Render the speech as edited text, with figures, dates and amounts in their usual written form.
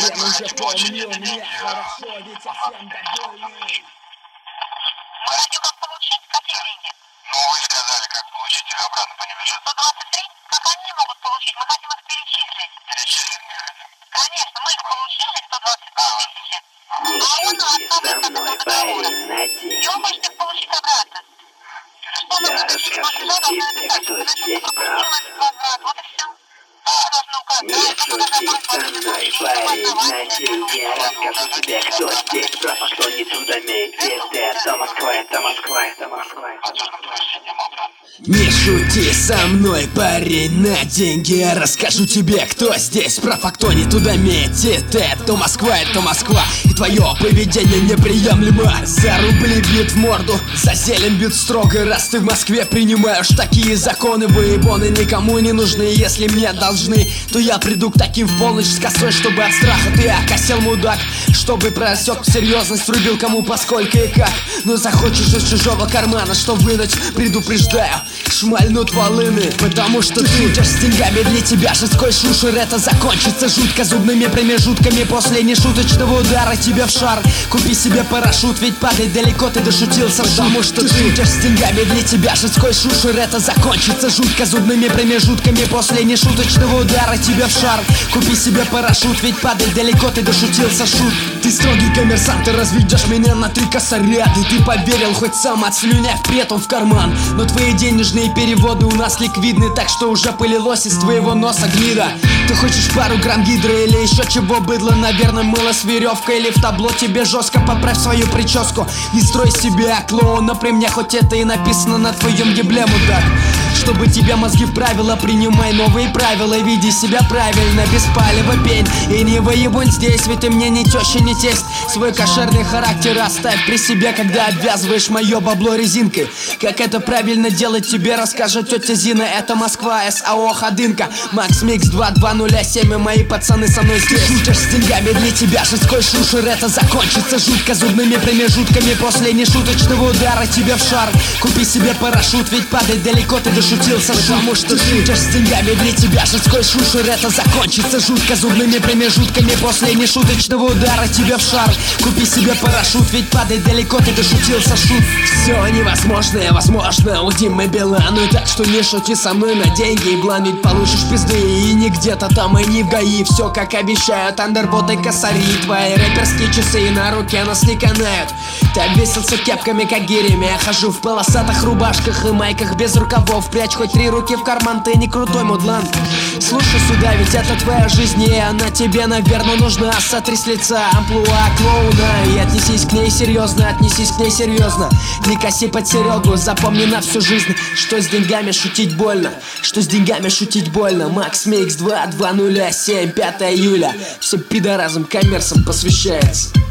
хрен уже помню, мне хорошо, ведь я всем довольный. Как получить? Какие деньги? Ну, вы сказали, как получить их обратно, понимаешь? 123? Как они могут получить? Мы хотим их перечислить. Перечислить не хотим. Конечно, мы их получили, 123 тысячи. Не шути со мной, парень, на И деньги. вы можете их получить обратно. Я расскажу тебе, кто здесь прав. Вот и все. Не шути со мной, парень, на деньги. Я расскажу тебе, кто здесь прав, а кто не туда метит. Это Москва, это Москва, это Москва, это Москва. Не шути со мной, парень, на деньги. Я расскажу тебе, кто здесь прав, а кто не туда метит. Это Москва, и твое поведение неприемлемо. За рубли бьют в морду, за зелень бьют строго. Раз ты в Москве принимаешь такие законы, выебоны никому не нужны. Если мне должны, то я приду к таким в полночь с косой, чтобы от страха ты окосел мудак. Чтобы просек серьезность, рубил кому поскольку и как. Но захочешь из чужого кармана что вынуть, предупреждаю, шмальнут волыны. Потому что ты шутишь с деньгами, для тебя жесткой шушер. Это закончится жутко зубными промежутками. После нешуточного удара тебе в шар. Купи себе парашют, ведь падать далеко ты дошутился. Потому что ты шутишь с деньгами, для тебя жесткой шушер. Это закончится жутко зубными промежутками. После нешуточного удара тебе в шар. Купи себе парашют, ведь падать далеко ты дошутился, шут. Ты строгий коммерсант, ты разведешь меня на 3 косаря. И ты поверил, хоть сам отслюняв претом в карман. Но твои денежные переводы у нас ликвидны, так что уже пылилось из твоего носа гнида. Ты хочешь пару грамм гидры или еще чего быдла? Наверное, мыло с веревкой или в табло тебе жестко. Поправь свою прическу, не строй себя клоуна при мне, хоть это и написано на твоем гибле, мудак. Чтобы тебе мозги вправила, принимай новые правила. Веди себя правильно, без палева пень. И не воевонь здесь, ведь ты мне не теща, не тесть. Свой кошерный характер оставь при себе, когда обвязываешь мое бабло резинкой. Как это правильно делать, тебе расскажет тетя Зина. Это Москва, САО Ходынка, Макс Микс 2207. И мои пацаны со мной здесь. Шутишь с деньгами, для тебя жесткой шушер. Это закончится жутко зубными промежутками. После нешуточного удара тебе в шар. Купи себе парашют, ведь падать далеко ты дошутился. Потому что ты шутишь с деньгами, для тебя жесткой шушер. Это закончится жутко зубными промежутками. После нешуточного удара тебе в шар. Купи себе парашют, ведь падать далеко ты дошутился, шут. Все невозможное возможно у Димы Билана. Так что не шути со мной на деньги и блан, ведь получишь пизды. И не где-то там, и не в ГАИ. Все как обещают, андерботы, косари. Твои рэперские часы на руке нас не канают. Ты обвесился кепками, как гирями. Я хожу в полосатых рубашках и майках без рукавов. Прячь хоть 3 руки в карман, ты не крутой мудлан. Слушай сюда, ведь это твоя жизнь, и она тебе, наверное, нужна. Сотри с лица амплуа клоуна и отнесись к ней серьезно, отнесись к ней серьезно. Не коси под Серегу, запомни на всю жизнь, что с деньгами шутить больно, что с деньгами шутить больно. Макс Микс 2207, 5 июля. Всем пидоразам, коммерсам посвящается.